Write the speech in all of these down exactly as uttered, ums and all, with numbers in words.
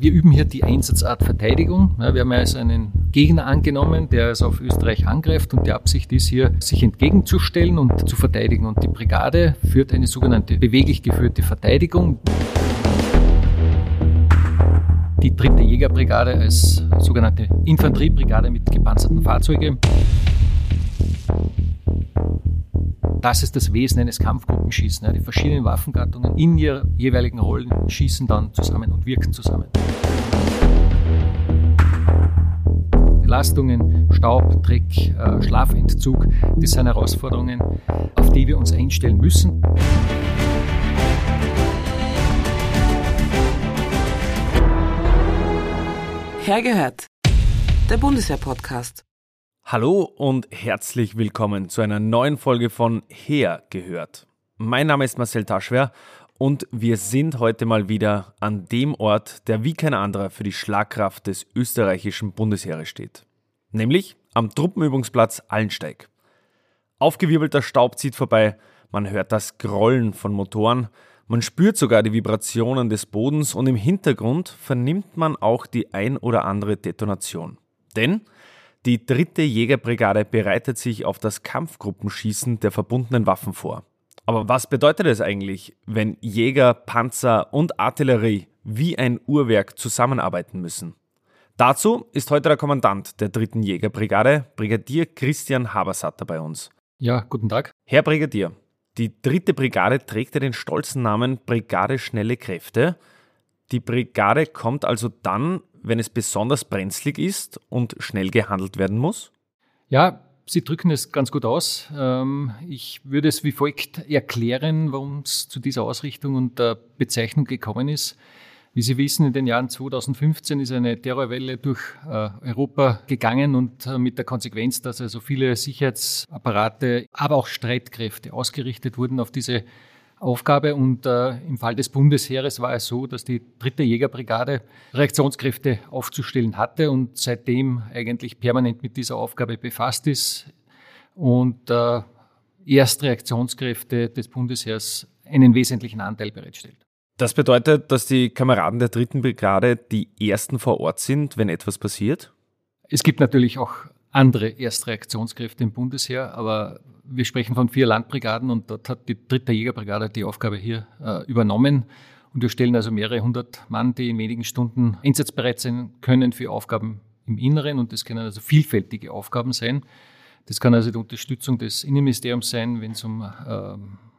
Wir üben hier die Einsatzart Verteidigung. Wir haben also einen Gegner angenommen, der also auf Österreich angreift und die Absicht ist hier, sich entgegenzustellen und zu verteidigen. Und die Brigade führt eine sogenannte beweglich geführte Verteidigung. Die dritte Jägerbrigade als sogenannte Infanteriebrigade mit gepanzerten Fahrzeugen. Das ist das Wesen eines Kampfgruppenschießen. Die verschiedenen Waffengattungen in ihren jeweiligen Rollen schießen dann zusammen und wirken zusammen. Belastungen, Staub, Dreck, Schlafentzug, das sind Herausforderungen, auf die wir uns einstellen müssen. Hergehört, der Bundeswehr-Podcast. Hallo und herzlich willkommen zu einer neuen Folge von Hergehört. Mein Name ist Marcel Taschwer und wir sind heute mal wieder an dem Ort, der wie kein anderer für die Schlagkraft des österreichischen Bundesheeres steht. Nämlich am Truppenübungsplatz Allensteig. Aufgewirbelter Staub zieht vorbei, man hört das Grollen von Motoren, man spürt sogar die Vibrationen des Bodens und im Hintergrund vernimmt man auch die ein oder andere Detonation. Denn die dritte Jägerbrigade bereitet sich auf das Kampfgruppenschießen der verbundenen Waffen vor. Aber was bedeutet es eigentlich, wenn Jäger, Panzer und Artillerie wie ein Uhrwerk zusammenarbeiten müssen? Dazu ist heute der Kommandant der dritten Jägerbrigade, Brigadier Christian Habersatter, bei uns. Ja, guten Tag. Herr Brigadier, die dritte Brigade trägt ja den stolzen Namen Brigade Schnelle Kräfte. Die Brigade kommt also dann, wenn es besonders brenzlig ist und schnell gehandelt werden muss? Ja, Sie drücken es ganz gut aus. Ich würde es wie folgt erklären, warum es zu dieser Ausrichtung und der Bezeichnung gekommen ist. Wie Sie wissen, in den Jahren zweitausendfünfzehn ist eine Terrorwelle durch Europa gegangen und mit der Konsequenz, dass also viele Sicherheitsapparate, aber auch Streitkräfte ausgerichtet wurden auf diese Aufgabe. Und äh, im Fall des Bundesheeres war es so, dass die dritte Jägerbrigade Reaktionskräfte aufzustellen hatte und seitdem eigentlich permanent mit dieser Aufgabe befasst ist und äh, Erstreaktionskräfte des Bundesheers einen wesentlichen Anteil bereitstellt. Das bedeutet, dass die Kameraden der dritten Brigade die ersten vor Ort sind, wenn etwas passiert? Es gibt natürlich auch andere Erstreaktionskräfte im Bundesheer, aber wir sprechen von vier Landbrigaden und dort hat die dritte Jägerbrigade die Aufgabe hier äh, übernommen. Und wir stellen also mehrere hundert Mann, die in wenigen Stunden einsatzbereit sein können für Aufgaben im Inneren. Und das können also vielfältige Aufgaben sein. Das kann also die Unterstützung des Innenministeriums sein, wenn es um äh,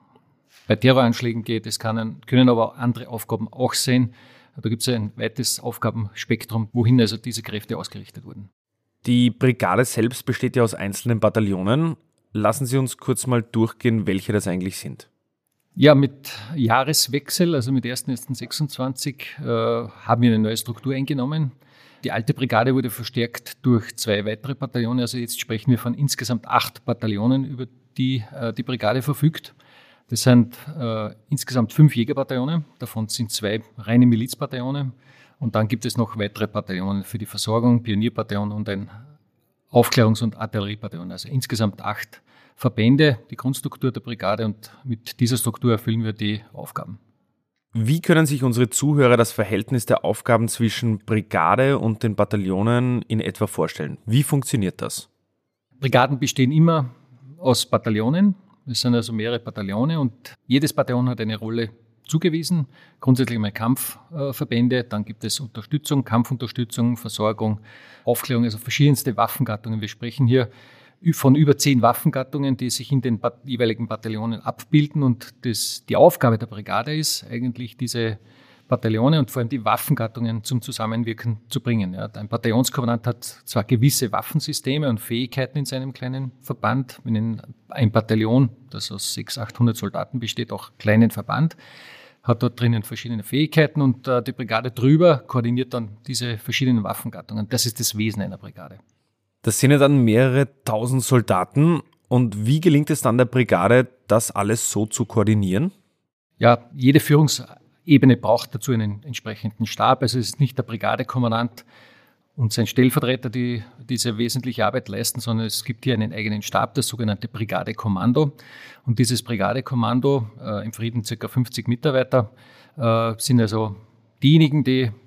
bei Terroranschlägen geht. Es kann, können aber auch andere Aufgaben auch sein. Da gibt es ein weites Aufgabenspektrum, wohin also diese Kräfte ausgerichtet wurden. Die Brigade selbst besteht ja aus einzelnen Bataillonen. Lassen Sie uns kurz mal durchgehen, welche das eigentlich sind. Ja, mit Jahreswechsel, also mit erster erster sechsundzwanzig, äh, haben wir eine neue Struktur eingenommen. Die alte Brigade wurde verstärkt durch zwei weitere Bataillone. Also jetzt sprechen wir von insgesamt acht Bataillonen, über die äh, die Brigade verfügt. Das sind äh, insgesamt fünf Jägerbataillone, davon sind zwei reine Milizbataillone. Und dann gibt es noch weitere Bataillone für die Versorgung, Pionierbataillon und ein Aufklärungs- und Artilleriebataillon. Also insgesamt acht Verbände, die Grundstruktur der Brigade, und mit dieser Struktur erfüllen wir die Aufgaben. Wie können sich unsere Zuhörer das Verhältnis der Aufgaben zwischen Brigade und den Bataillonen in etwa vorstellen? Wie funktioniert das? Brigaden bestehen immer aus Bataillonen. Es sind also mehrere Bataillone und jedes Bataillon hat eine Rolle zugewiesen. Grundsätzlich einmal Kampfverbände, dann gibt es Unterstützung, Kampfunterstützung, Versorgung, Aufklärung, also verschiedenste Waffengattungen. Wir sprechen hier von über zehn Waffengattungen, die sich in den jeweiligen Bataillonen abbilden, und das, die Aufgabe der Brigade ist eigentlich, diese Bataillone und vor allem die Waffengattungen zum Zusammenwirken zu bringen. Ja, ein Bataillonskommandant hat zwar gewisse Waffensysteme und Fähigkeiten in seinem kleinen Verband, wenn ein Bataillon, das aus sechshundert, achthundert Soldaten besteht, auch kleinen Verband, hat dort drinnen verschiedene Fähigkeiten und äh, die Brigade drüber koordiniert dann diese verschiedenen Waffengattungen. Das ist das Wesen einer Brigade. Das sind ja dann mehrere tausend Soldaten. Und wie gelingt es dann der Brigade, das alles so zu koordinieren? Ja, jede Führungsebene braucht dazu einen entsprechenden Stab. Also es ist nicht der Brigadekommandant und sein Stellvertreter, die diese wesentliche Arbeit leisten, sondern es gibt hier einen eigenen Stab, das sogenannte Brigadekommando. Und dieses Brigadekommando, äh, im Frieden ca. fünfzig Mitarbeiter, äh, sind also diejenigen, die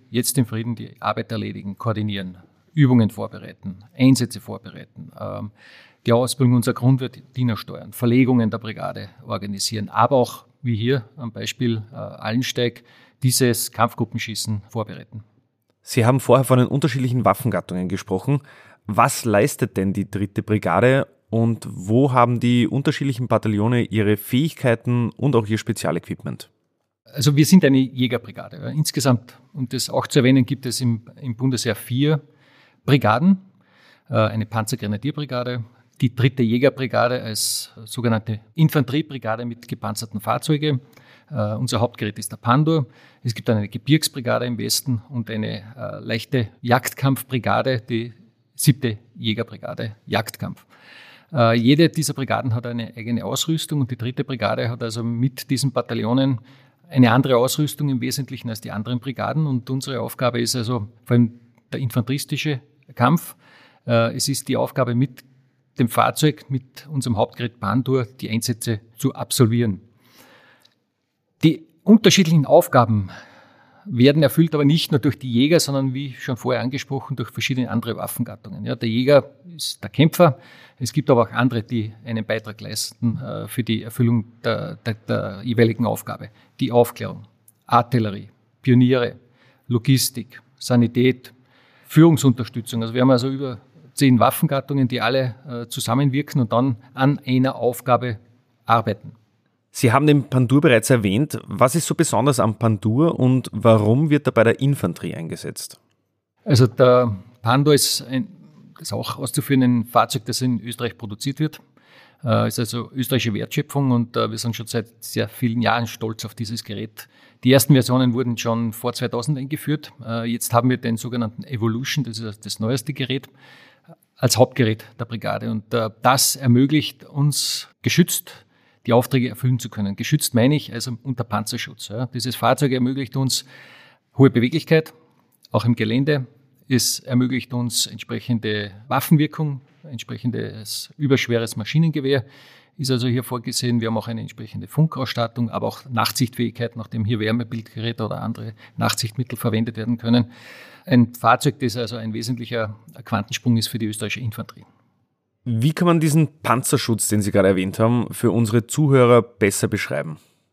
jetzt im Frieden die Arbeit erledigen, koordinieren, Übungen vorbereiten, Einsätze vorbereiten, ähm, die Ausbildung unserer Grundwehrdiener steuern, Verlegungen der Brigade organisieren, aber auch, wie hier am Beispiel äh, Allensteig, dieses Kampfgruppenschießen vorbereiten. Sie haben vorher von den unterschiedlichen Waffengattungen gesprochen. Was leistet denn die dritte Brigade und wo haben die unterschiedlichen Bataillone ihre Fähigkeiten und auch ihr Spezialequipment? Also wir sind eine Jägerbrigade. Insgesamt, und das auch zu erwähnen, gibt es im, im Bundesheer vier Brigaden, eine Panzergrenadierbrigade, die dritte Jägerbrigade als sogenannte Infanteriebrigade mit gepanzerten Fahrzeugen. Uh, unser Hauptgerät ist der Pandur. Es gibt eine Gebirgsbrigade im Westen und eine uh, leichte Jagdkampfbrigade, die siebte Jägerbrigade, Jagdkampf. Uh, jede dieser Brigaden hat eine eigene Ausrüstung und die dritte Brigade hat also mit diesen Bataillonen eine andere Ausrüstung im Wesentlichen als die anderen Brigaden. Und unsere Aufgabe ist also vor allem der infanteristische Kampf. Uh, es ist die Aufgabe, mit dem Fahrzeug, mit unserem Hauptgerät Pandur die Einsätze zu absolvieren. Die unterschiedlichen Aufgaben werden erfüllt, aber nicht nur durch die Jäger, sondern wie schon vorher angesprochen, durch verschiedene andere Waffengattungen. Ja, der Jäger ist der Kämpfer. Es gibt aber auch andere, die einen Beitrag leisten äh, für die Erfüllung der, der, der jeweiligen Aufgabe. Die Aufklärung, Artillerie, Pioniere, Logistik, Sanität, Führungsunterstützung. Also wir haben also über zehn Waffengattungen, die alle äh, zusammenwirken und dann an einer Aufgabe arbeiten. Sie haben den Pandur bereits erwähnt. Was ist so besonders am Pandur und warum wird er bei der Infanterie eingesetzt? Also der Pandur ist, ein, das ist auch auszuführen ein Fahrzeug, das in Österreich produziert wird. Es ist also österreichische Wertschöpfung und wir sind schon seit sehr vielen Jahren stolz auf dieses Gerät. Die ersten Versionen wurden schon vor zweitausend eingeführt. Jetzt haben wir den sogenannten Evolution, das ist das neueste Gerät, als Hauptgerät der Brigade. Und das ermöglicht uns geschützt die Aufträge erfüllen zu können. Geschützt meine ich also unter Panzerschutz. Ja. Dieses Fahrzeug ermöglicht uns hohe Beweglichkeit, auch im Gelände. Es ermöglicht uns entsprechende Waffenwirkung, entsprechendes überschweres Maschinengewehr ist also hier vorgesehen. Wir haben auch eine entsprechende Funkausstattung, aber auch Nachtsichtfähigkeit, nachdem hier Wärmebildgeräte oder andere Nachtsichtmittel verwendet werden können. Ein Fahrzeug, das also ein wesentlicher Quantensprung ist für die österreichische Infanterie. Wie kann man diesen Panzerschutz, den Sie gerade erwähnt haben, für unsere Zuhörer besser beschreiben?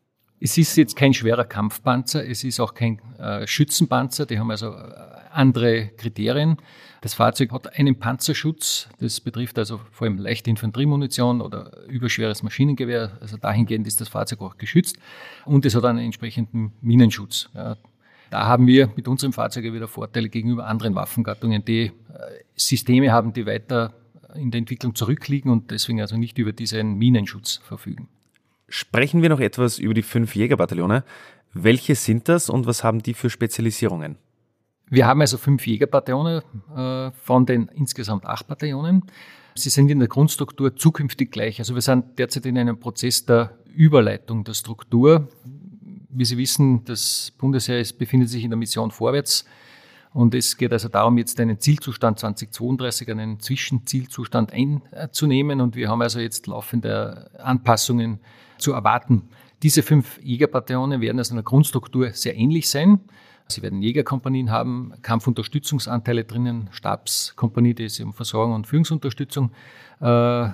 Es ist jetzt kein schwerer Kampfpanzer, es ist auch kein äh, Schützenpanzer, die haben also äh, andere Kriterien. Das Fahrzeug hat einen Panzerschutz, das betrifft also vor allem leichte Infanteriemunition oder überschweres Maschinengewehr, also dahingehend ist das Fahrzeug auch geschützt und es hat einen entsprechenden Minenschutz. Ja. Da haben wir mit unserem Fahrzeug wieder Vorteile gegenüber anderen Waffengattungen, die äh, Systeme haben, die weiter in der Entwicklung zurückliegen und deswegen also nicht über diesen Minenschutz verfügen. Sprechen wir noch etwas über die fünf Jägerbataillone. Welche sind das und was haben die für Spezialisierungen? Wir haben also fünf Jägerbataillone äh, von den insgesamt acht Bataillonen. Sie sind in der Grundstruktur zukünftig gleich. Also wir sind derzeit in einem Prozess der Überleitung der Struktur. Wie Sie wissen, das Bundesheer befindet sich in der Mission Vorwärts. Und es geht also darum, jetzt einen Zielzustand zweitausendzweiunddreißig, einen Zwischenzielzustand einzunehmen. Und wir haben also jetzt laufende Anpassungen zu erwarten. Diese fünf Jägerbataillone werden also in der Grundstruktur sehr ähnlich sein. Sie werden Jägerkompanien haben, Kampfunterstützungsanteile drinnen, Stabskompanie, die sich um Versorgung und Führungsunterstützung äh,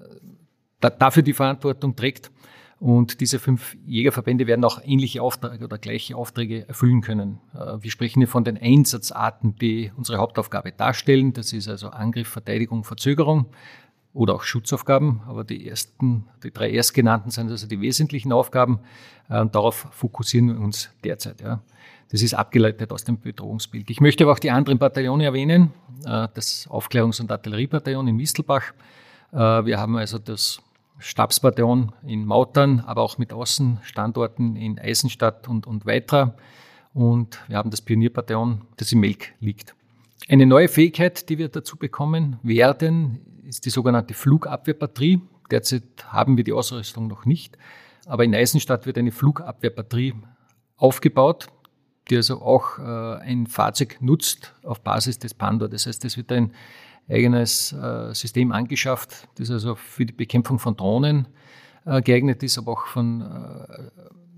dafür die Verantwortung trägt. Und diese fünf Jägerverbände werden auch ähnliche Aufträge oder gleiche Aufträge erfüllen können. Wir sprechen hier von den Einsatzarten, die unsere Hauptaufgabe darstellen. Das ist also Angriff, Verteidigung, Verzögerung oder auch Schutzaufgaben. Aber die ersten, die drei erstgenannten sind also die wesentlichen Aufgaben. Und darauf fokussieren wir uns derzeit. Ja. Das ist abgeleitet aus dem Bedrohungsbild. Ich möchte aber auch die anderen Bataillone erwähnen. Das Aufklärungs- und Artilleriebataillon in Mistelbach. Wir haben also das Stabsbataillon in Mautern, aber auch mit Außenstandorten in Eisenstadt und, und Weitra. Und wir haben das Pionierbataillon, das in Melk liegt. Eine neue Fähigkeit, die wir dazu bekommen werden, ist die sogenannte Flugabwehrbatterie. Derzeit haben wir die Ausrüstung noch nicht, aber in Eisenstadt wird eine Flugabwehrbatterie aufgebaut, die also auch äh, ein Fahrzeug nutzt auf Basis des Pandur. Das heißt, es wird ein eigenes äh, System angeschafft, das also für die Bekämpfung von Drohnen äh, geeignet ist, aber auch von äh,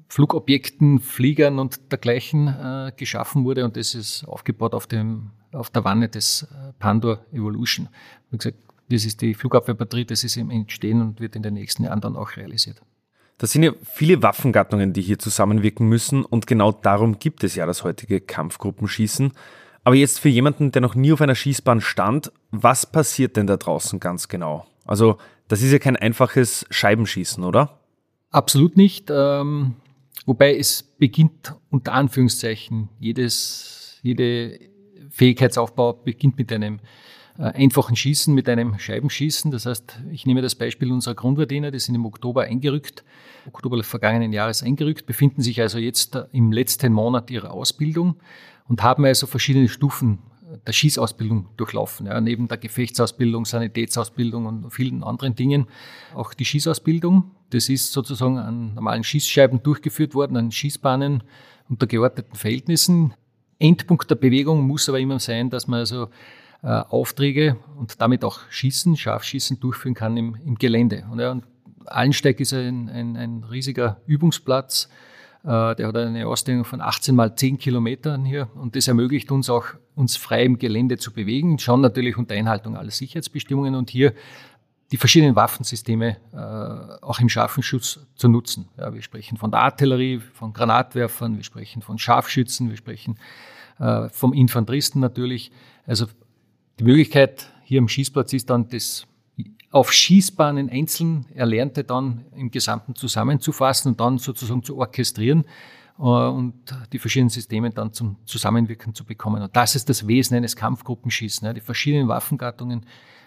Flugobjekten, Fliegern und dergleichen äh, geschaffen wurde. Und das ist aufgebaut auf, dem, auf der Wanne des äh, Pandor Evolution. Wie gesagt, das ist die Flugabwehrbatterie, das ist im Entstehen und wird in den nächsten Jahren dann auch realisiert. Das sind ja viele Waffengattungen, die hier zusammenwirken müssen und genau darum gibt es ja das heutige Kampfgruppenschießen. Aber jetzt für jemanden, der noch nie auf einer Schießbahn stand, was passiert denn da draußen ganz genau? Also das ist ja kein einfaches Scheibenschießen, oder? Absolut nicht. Ähm, wobei es beginnt unter Anführungszeichen, jedes, jede Fähigkeitsaufbau beginnt mit einem äh, einfachen Schießen, mit einem Scheibenschießen. Das heißt, ich nehme das Beispiel unserer Grundwehrdiener, die sind im Oktober eingerückt, Oktober des vergangenen Jahres eingerückt, befinden sich also jetzt äh, im letzten Monat ihrer Ausbildung und haben also verschiedene Stufen der Schießausbildung durchlaufen. Ja, neben der Gefechtsausbildung, Sanitätsausbildung und vielen anderen Dingen auch die Schießausbildung. Das ist sozusagen an normalen Schießscheiben durchgeführt worden, an Schießbahnen unter geordneten Verhältnissen. Endpunkt der Bewegung muss aber immer sein, dass man also äh, Aufträge und damit auch Schießen, Scharfschießen durchführen kann im, im Gelände. Und, ja, und Allensteig ist ein, ein, ein riesiger Übungsplatz. Äh, der hat eine Ausdehnung von achtzehn mal zehn Kilometern hier und das ermöglicht uns auch, uns frei im Gelände zu bewegen, schon natürlich unter Einhaltung aller Sicherheitsbestimmungen und hier die verschiedenen Waffensysteme äh, auch im scharfen Schuss zu nutzen. Ja, wir sprechen von der Artillerie, von Granatwerfern, wir sprechen von Scharfschützen, wir sprechen äh, vom Infanteristen natürlich. Also die Möglichkeit hier am Schießplatz ist dann, das auf Schießbahnen einzeln Erlernte dann im Gesamten zusammenzufassen und dann sozusagen zu orchestrieren äh, und die verschiedenen Systeme dann zum Zusammenwirken zu bekommen. Und das ist das Wesen eines Kampfgruppenschießen. Ja, die verschiedenen Waffengattungen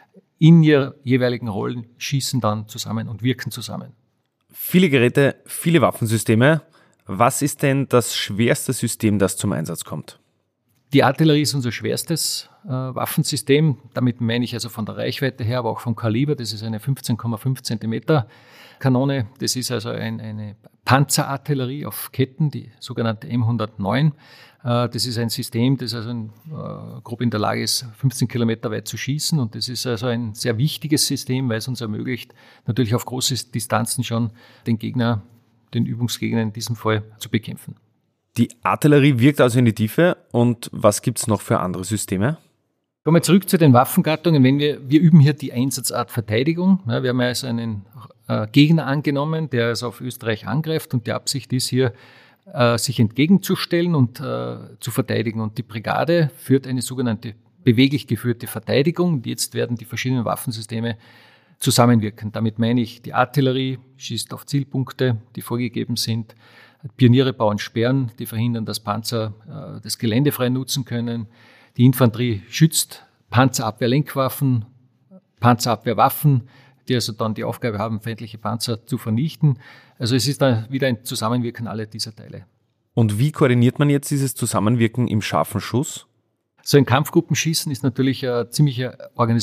in ihrer jeweiligen Rollen schießen dann zusammen und wirken zusammen. Viele Geräte, viele Waffensysteme. Was ist denn das schwerste System, das zum Einsatz kommt? Die Artillerie ist unser schwerstes äh, Waffensystem. Damit meine ich also von der Reichweite her, aber auch vom Kaliber. Das ist eine fünfzehn Komma fünf Zentimeter Kanone. Das ist also ein, eine Panzerartillerie auf Ketten, die sogenannte M hundertneun. Äh, das ist ein System, das also ein, äh, grob in der Lage ist, fünfzehn Kilometer weit zu schießen. Und das ist also ein sehr wichtiges System, weil es uns ermöglicht, natürlich auf große Distanzen schon den Gegner, den Übungsgegner in diesem Fall zu bekämpfen. Die Artillerie wirkt also in die Tiefe. Und was gibt es noch für andere Systeme? Kommen wir zurück zu den Waffengattungen. Wenn wir, wir üben hier die Einsatzart Verteidigung. Ja, wir haben also einen äh, Gegner angenommen, der also auf Österreich angreift. Und die Absicht ist hier, äh, sich entgegenzustellen und äh, zu verteidigen. Und die Brigade führt eine sogenannte beweglich geführte Verteidigung. Und jetzt werden die verschiedenen Waffensysteme zusammenwirken. Damit meine ich, die Artillerie schießt auf Zielpunkte, die vorgegeben sind. Pioniere bauen Sperren, die verhindern, dass Panzer äh, das Gelände frei nutzen können. Die Infanterie schützt Panzerabwehrlenkwaffen, Panzerabwehrwaffen, die also dann die Aufgabe haben, feindliche Panzer zu vernichten. Also es ist dann wieder ein Zusammenwirken aller dieser Teile. Und wie koordiniert man jetzt dieses Zusammenwirken im scharfen Schuss? So ein Kampfgruppenschießen ist natürlich eine ziemliche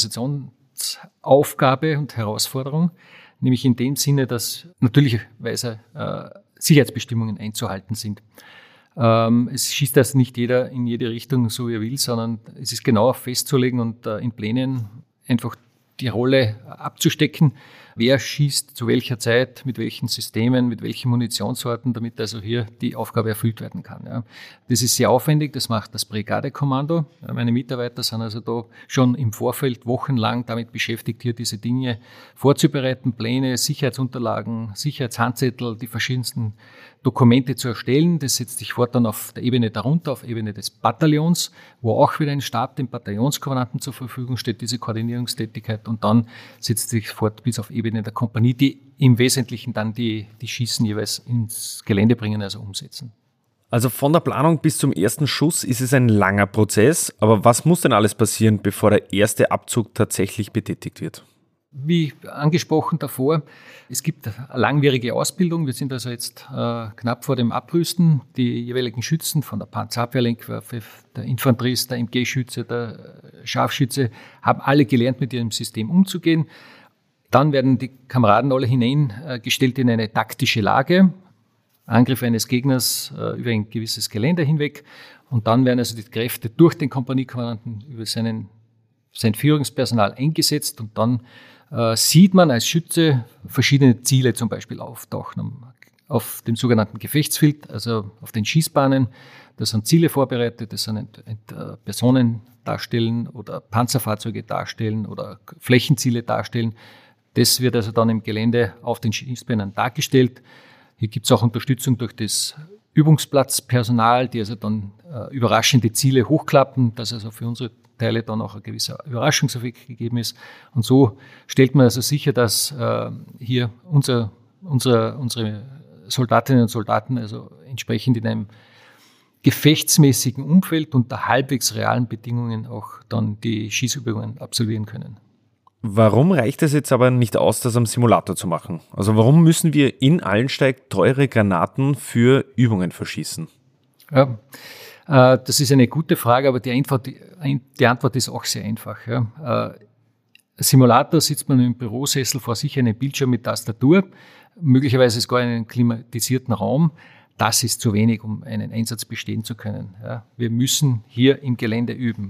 Organisationsaufgabe und Herausforderung, nämlich in dem Sinne, dass natürlicherweise äh, Sicherheitsbestimmungen einzuhalten sind. Ähm, es schießt das nicht jeder in jede Richtung, so wie er will, sondern es ist genauer festzulegen und äh, in Plänen einfach die Rolle abzustecken. Wer schießt zu welcher Zeit, mit welchen Systemen, mit welchen Munitionssorten, damit also hier die Aufgabe erfüllt werden kann. Ja. Das ist sehr aufwendig, das macht das Brigadekommando. Ja, meine Mitarbeiter sind also da schon im Vorfeld wochenlang damit beschäftigt, hier diese Dinge vorzubereiten, Pläne, Sicherheitsunterlagen, Sicherheitshandzettel, die verschiedensten Dokumente zu erstellen. Das setzt sich fort dann auf der Ebene darunter, auf Ebene des Bataillons, wo auch wieder ein Stab dem Bataillonskommandanten zur Verfügung steht, diese Koordinierungstätigkeit. Und dann setzt sich fort bis auf Ebene der Kompanie, die im Wesentlichen dann die, die Schießen jeweils ins Gelände bringen, also umsetzen. Also von der Planung bis zum ersten Schuss ist es ein langer Prozess. Aber was muss denn alles passieren, bevor der erste Abzug tatsächlich betätigt wird? Wie angesprochen davor, es gibt eine langwierige Ausbildung. Wir sind also jetzt äh, knapp vor dem Abrüsten. Die jeweiligen Schützen von der Panzerabwehrlenkwaffe, der Infanterist, der M G-Schütze, der Scharfschütze haben alle gelernt, mit ihrem System umzugehen. Dann werden die Kameraden alle hineingestellt in eine taktische Lage, Angriff eines Gegners äh, über ein gewisses Gelände hinweg. Und dann werden also die Kräfte durch den Kompaniekommandanten über seinen, sein Führungspersonal eingesetzt und dann äh, sieht man als Schütze verschiedene Ziele zum Beispiel auftauchen. auf dem sogenannten Gefechtsfeld, also auf den Schießbahnen. Da sind Ziele vorbereitet, das sind ent, ent, äh, Personen darstellen oder Panzerfahrzeuge darstellen oder Flächenziele darstellen. Das wird also dann im Gelände auf den Schießbahnen dargestellt. Hier gibt es auch Unterstützung durch das Übungsplatzpersonal, die also dann äh, überraschende Ziele hochklappen, dass also für unsere Teile dann auch ein gewisser Überraschungseffekt gegeben ist. Und so stellt man also sicher, dass äh, hier unser, unser, unsere Soldatinnen und Soldaten also entsprechend in einem gefechtsmäßigen Umfeld unter halbwegs realen Bedingungen auch dann die Schießübungen absolvieren können. Warum reicht es jetzt aber nicht aus, das am Simulator zu machen? Also warum müssen wir in Allensteig teure Granaten für Übungen verschießen? Ja, äh, das ist eine gute Frage, aber die Antwort, die Antwort ist auch sehr einfach. Ja. Äh, Simulator sitzt man im Bürosessel vor sich, einem Bildschirm mit Tastatur, möglicherweise sogar in einem klimatisierten Raum. Das ist zu wenig, um einen Einsatz bestehen zu können. Ja. Wir müssen hier im Gelände üben.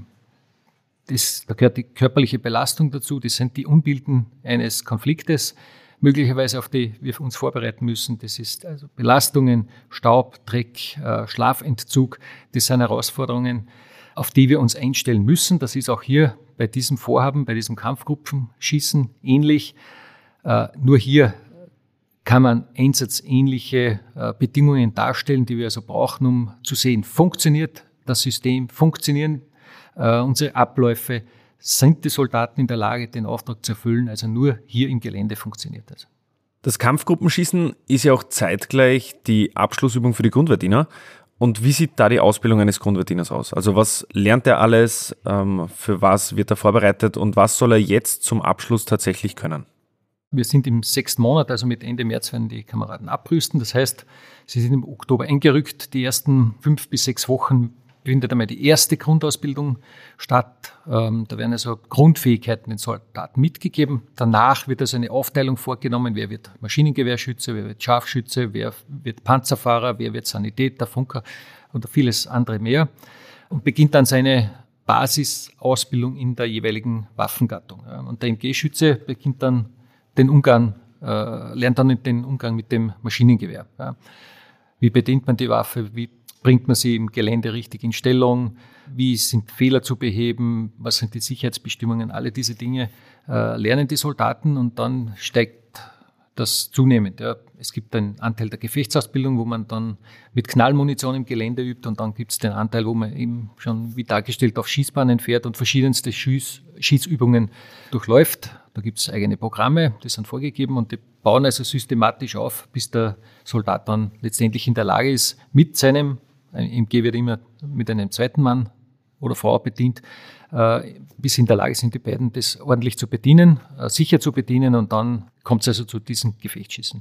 Das, da gehört die körperliche Belastung dazu, das sind die Unbilden eines Konfliktes, möglicherweise auf die wir uns vorbereiten müssen. Das ist also Belastungen, Staub, Dreck, äh, Schlafentzug, das sind Herausforderungen, auf die wir uns einstellen müssen. Das ist auch hier bei diesem Vorhaben, bei diesem Kampfgruppenschießen ähnlich. Äh, nur hier kann man einsatzähnliche äh, Bedingungen darstellen, die wir also brauchen, um zu sehen, funktioniert das System, funktionieren Uh, unsere Abläufe, sind die Soldaten in der Lage, den Auftrag zu erfüllen. Also nur hier im Gelände funktioniert das. Das Kampfgruppenschießen ist ja auch zeitgleich die Abschlussübung für die Grundwehrdiener. Und wie sieht da die Ausbildung eines Grundwehrdieners aus? Also was lernt er alles, ähm, für was wird er vorbereitet und was soll er jetzt zum Abschluss tatsächlich können? Wir sind im sechsten Monat, also mit Ende März werden die Kameraden abrüsten. Das heißt, sie sind im Oktober eingerückt. Die ersten fünf bis sechs Wochen findet einmal die erste Grundausbildung statt. Ähm, da werden also Grundfähigkeiten den Soldaten mitgegeben. Danach wird also eine Aufteilung vorgenommen. Wer wird Maschinengewehrschütze, wer wird Scharfschütze, wer wird Panzerfahrer, wer wird Sanitäter, Funker und vieles andere mehr. Und beginnt dann seine Basisausbildung in der jeweiligen Waffengattung. Ja. Und der M G-Schütze beginnt dann den Umgang, äh, lernt dann den Umgang mit dem Maschinengewehr. Ja. Wie bedient man die Waffe? Wie bringt man sie im Gelände richtig in Stellung? Wie sind Fehler zu beheben? Was sind die Sicherheitsbestimmungen? Alle diese Dinge äh, lernen die Soldaten und dann steigt das zunehmend. Ja. Es gibt einen Anteil der Gefechtsausbildung, wo man dann mit Knallmunition im Gelände übt und dann gibt es den Anteil, wo man eben schon, wie dargestellt, auf Schießbahnen fährt und verschiedenste Schieß, Schießübungen durchläuft. Da gibt es eigene Programme, die sind vorgegeben und die bauen also systematisch auf, bis der Soldat dann letztendlich in der Lage ist, mit seinem, ein M G wird immer mit einem zweiten Mann oder Frau bedient, äh, bis sie in der Lage sind, die beiden das ordentlich zu bedienen, äh, sicher zu bedienen und dann kommt es also zu diesen Gefechtsschießen.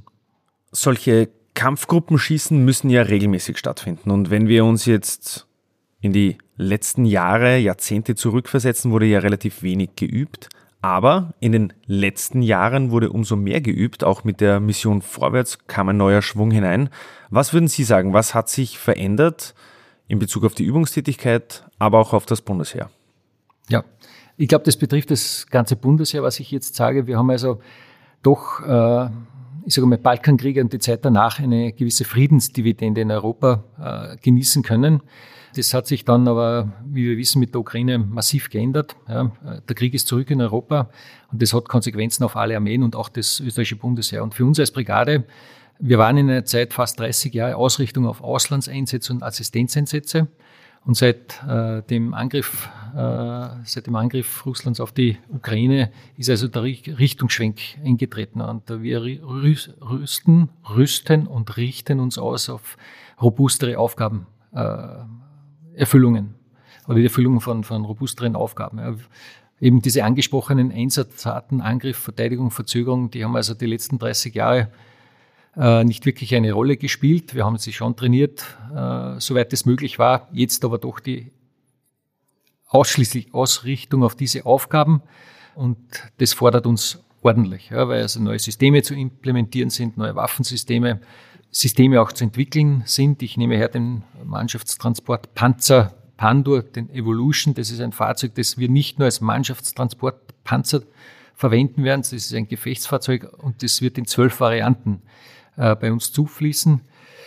Solche Kampfgruppenschießen müssen ja regelmäßig stattfinden und wenn wir uns jetzt in die letzten Jahre, Jahrzehnte zurückversetzen, wurde ja relativ wenig geübt. Aber in den letzten Jahren wurde umso mehr geübt, auch mit der Mission Vorwärts kam ein neuer Schwung hinein. Was würden Sie sagen, was hat sich verändert in Bezug auf die Übungstätigkeit, aber auch auf das Bundesheer? Ja, ich glaube, das betrifft das ganze Bundesheer, was ich jetzt sage. Wir haben also doch, äh, ich sage mal, Balkankriege und die Zeit danach eine gewisse Friedensdividende in Europa äh, genießen können. Das hat sich dann aber, wie wir wissen, mit der Ukraine massiv geändert. Ja, der Krieg ist zurück in Europa und das hat Konsequenzen auf alle Armeen und auch das österreichische Bundesheer. Und für uns als Brigade, wir waren in einer Zeit fast dreißig Jahre Ausrichtung auf Auslandseinsätze und Assistenzeinsätze. Und seit äh, dem Angriff, äh, seit dem Angriff Russlands auf die Ukraine ist also der Richtungsschwenk eingetreten. Und wir rüsten, rüsten und richten uns aus auf robustere Aufgaben. Äh, Erfüllungen oder die Erfüllung von, von robusteren Aufgaben. Ja. Eben diese angesprochenen Einsatzarten, Angriff, Verteidigung, Verzögerung, die haben also die letzten dreißig Jahre äh, nicht wirklich eine Rolle gespielt. Wir haben sie schon trainiert, äh, soweit es möglich war. Jetzt aber doch die ausschließlich Ausrichtung auf diese Aufgaben und das fordert uns ordentlich, ja, weil also neue Systeme zu implementieren sind, neue Waffensysteme, Systeme auch zu entwickeln sind. Ich nehme her den Mannschaftstransport Panzer Pandur, den Evolution. Das ist ein Fahrzeug, das wir nicht nur als Mannschaftstransportpanzer verwenden werden. Das ist ein Gefechtsfahrzeug und das wird in zwölf Varianten äh, bei uns zufließen.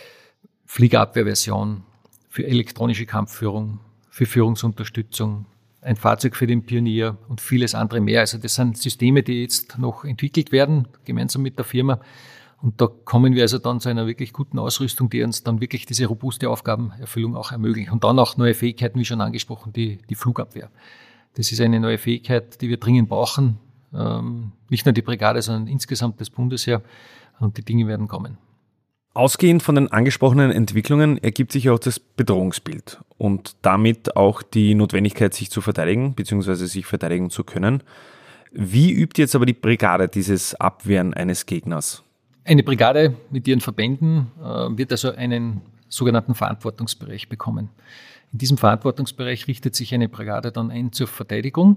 Fliegerabwehrversion, für elektronische Kampfführung, für Führungsunterstützung, ein Fahrzeug für den Pionier und vieles andere mehr. Also das sind Systeme, die jetzt noch entwickelt werden, gemeinsam mit der Firma. Und da kommen wir also dann zu einer wirklich guten Ausrüstung, die uns dann wirklich diese robuste Aufgabenerfüllung auch ermöglicht. Und dann auch neue Fähigkeiten, wie schon angesprochen, die, die Flugabwehr. Das ist eine neue Fähigkeit, die wir dringend brauchen. Ähm, nicht nur die Brigade, sondern insgesamt das Bundesheer. Und die Dinge werden kommen. Ausgehend von den angesprochenen Entwicklungen ergibt sich auch das Bedrohungsbild und damit auch die Notwendigkeit, sich zu verteidigen bzw. sich verteidigen zu können. Wie übt jetzt aber die Brigade dieses Abwehren eines Gegners? Eine Brigade mit ihren Verbänden äh, wird also einen sogenannten Verantwortungsbereich bekommen. In diesem Verantwortungsbereich richtet sich eine Brigade dann ein zur Verteidigung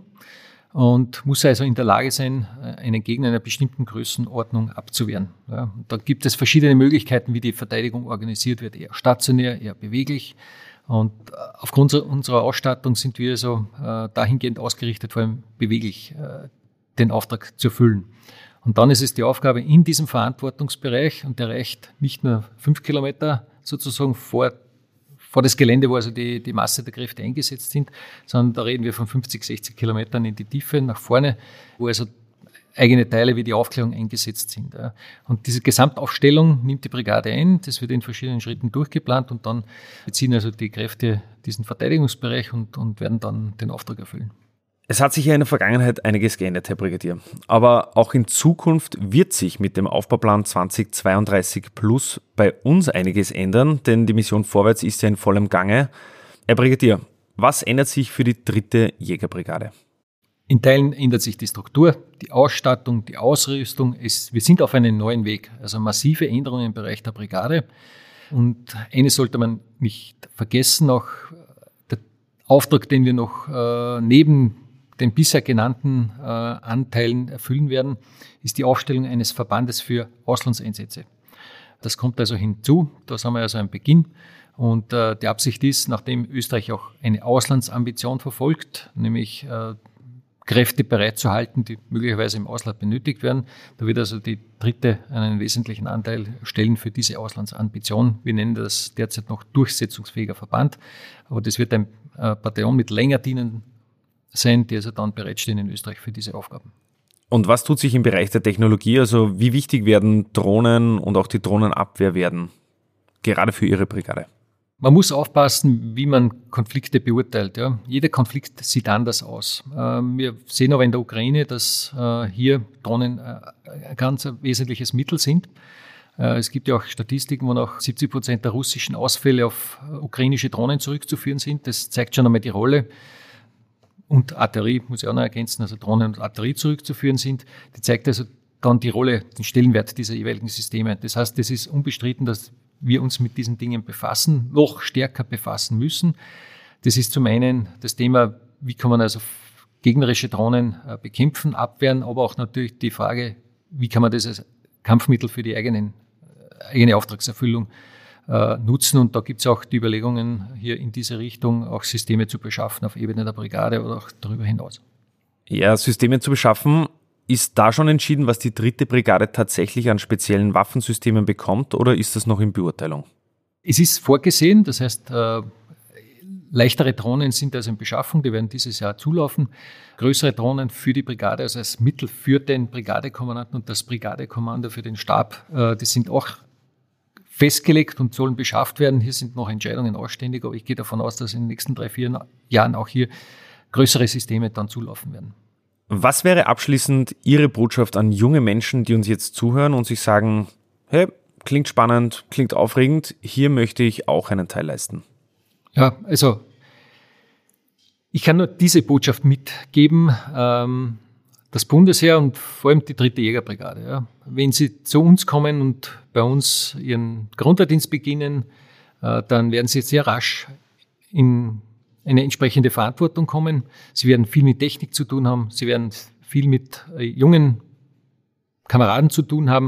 und muss also in der Lage sein, einen Gegner einer bestimmten Größenordnung abzuwehren. Ja, da gibt es verschiedene Möglichkeiten, wie die Verteidigung organisiert wird, eher stationär, eher beweglich. Und aufgrund unserer Ausstattung sind wir also äh, dahingehend ausgerichtet, vor allem beweglich äh, den Auftrag zu erfüllen. Und dann ist es die Aufgabe in diesem Verantwortungsbereich, und der reicht nicht nur fünf Kilometer sozusagen vor, vor das Gelände, wo also die, die Masse der Kräfte eingesetzt sind, sondern da reden wir von fünfzig, sechzig Kilometern in die Tiefe nach vorne, wo also eigene Teile wie die Aufklärung eingesetzt sind. Und diese Gesamtaufstellung nimmt die Brigade ein, das wird in verschiedenen Schritten durchgeplant und dann beziehen also die Kräfte diesen Verteidigungsbereich und, und werden dann den Auftrag erfüllen. Es hat sich ja in der Vergangenheit einiges geändert, Herr Brigadier. Aber auch in Zukunft wird sich mit dem Aufbauplan zweitausendzweiunddreißig plus bei uns einiges ändern, denn die Mission Vorwärts ist ja in vollem Gange. Herr Brigadier, was ändert sich für die dritte Jägerbrigade? In Teilen ändert sich die Struktur, die Ausstattung, die Ausrüstung. Es, wir sind auf einem neuen Weg, also massive Änderungen im Bereich der Brigade. Und eines sollte man nicht vergessen, auch der Auftrag, den wir noch äh, neben den bisher genannten äh, Anteilen erfüllen werden, ist die Aufstellung eines Verbandes für Auslandseinsätze. Das kommt also hinzu, da sind wir also am Beginn. Und äh, die Absicht ist, nachdem Österreich auch eine Auslandsambition verfolgt, nämlich äh, Kräfte bereitzuhalten, die möglicherweise im Ausland benötigt werden, da wird also die dritte einen wesentlichen Anteil stellen für diese Auslandsambition. Wir nennen das derzeit noch durchsetzungsfähiger Verband, aber das wird ein äh, Bataillon mit länger dienenden sein, die also dann bereitstehen in Österreich für diese Aufgaben. Und was tut sich im Bereich der Technologie? Also wie wichtig werden Drohnen und auch die Drohnenabwehr werden, gerade für Ihre Brigade? Man muss aufpassen, wie man Konflikte beurteilt. Ja. Jeder Konflikt sieht anders aus. Wir sehen aber in der Ukraine, dass hier Drohnen ein ganz wesentliches Mittel sind. Es gibt ja auch Statistiken, wo noch siebzig Prozent der russischen Ausfälle auf ukrainische Drohnen zurückzuführen sind. Das zeigt schon einmal die Rolle. Und Artillerie, muss ich auch noch ergänzen, also Drohnen und Artillerie zurückzuführen sind. Die zeigt also dann die Rolle, den Stellenwert dieser jeweiligen Systeme. Das heißt, es ist unbestritten, dass wir uns mit diesen Dingen befassen, noch stärker befassen müssen. Das ist zum einen das Thema, wie kann man also gegnerische Drohnen bekämpfen, abwehren, aber auch natürlich die Frage, wie kann man das als Kampfmittel für die eigenen, eigene Auftragserfüllung äh, nutzen. Und da gibt es auch die Überlegungen, hier in diese Richtung auch Systeme zu beschaffen auf Ebene der Brigade oder auch darüber hinaus. Ja, Systeme zu beschaffen. Ist da schon entschieden, was die dritte Brigade tatsächlich an speziellen Waffensystemen bekommt, oder ist das noch in Beurteilung? Es ist vorgesehen, das heißt, äh, leichtere Drohnen sind also in Beschaffung, die werden dieses Jahr zulaufen. Größere Drohnen für die Brigade, also als Mittel für den Brigadekommandanten und das Brigadekommando für den Stab, äh, die sind auch festgelegt und sollen beschafft werden. Hier sind noch Entscheidungen ausständig, aber ich gehe davon aus, dass in den nächsten drei, vier Jahren auch hier größere Systeme dann zulaufen werden. Was wäre abschließend Ihre Botschaft an junge Menschen, die uns jetzt zuhören und sich sagen, hey, klingt spannend, klingt aufregend, hier möchte ich auch einen Teil leisten? Ja, also ich kann nur diese Botschaft mitgeben, ähm, das Bundesheer und vor allem die dritte Jägerbrigade. Ja. Wenn Sie zu uns kommen und bei uns Ihren Grundwehrdienst beginnen, äh, dann werden Sie sehr rasch in eine entsprechende Verantwortung kommen. Sie werden viel mit Technik zu tun haben. Sie werden viel mit äh, jungen Kameraden zu tun haben.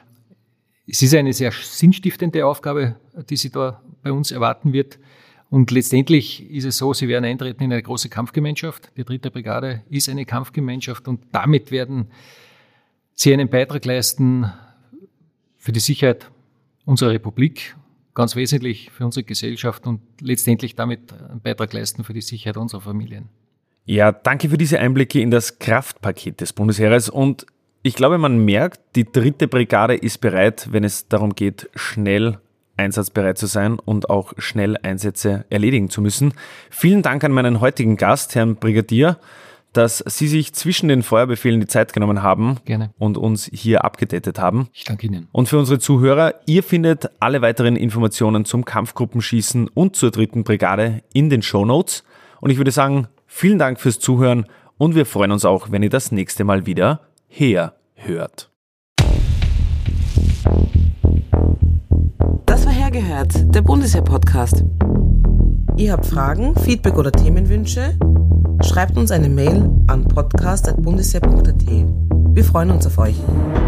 Es ist eine sehr sinnstiftende Aufgabe, die Sie da bei uns erwarten wird. Und letztendlich ist es so, Sie werden eintreten in eine große Kampfgemeinschaft. Die dritte Brigade ist eine Kampfgemeinschaft und damit werden Sie einen Beitrag leisten für die Sicherheit unserer Republik, ganz wesentlich für unsere Gesellschaft und letztendlich damit einen Beitrag leisten für die Sicherheit unserer Familien. Ja, danke für diese Einblicke in das Kraftpaket des Bundesheeres und ich glaube, man merkt, die dritte Brigade ist bereit, wenn es darum geht, schnell einsatzbereit zu sein und auch schnell Einsätze erledigen zu müssen. Vielen Dank an meinen heutigen Gast, Herrn Brigadier, dass Sie sich zwischen den Feuerbefehlen die Zeit genommen haben Gerne. Und uns hier abgedatet haben. Ich danke Ihnen. Und für unsere Zuhörer, ihr findet alle weiteren Informationen zum Kampfgruppenschießen und zur dritten Brigade in den Shownotes. Und ich würde sagen, vielen Dank fürs Zuhören und wir freuen uns auch, wenn ihr das nächste Mal wieder herhört. Das war Hergehört, der Bundesheer-Podcast. Ihr habt Fragen, Feedback oder Themenwünsche? Schreibt uns eine Mail an podcast at bundesheer punkt a t. Wir freuen uns auf euch.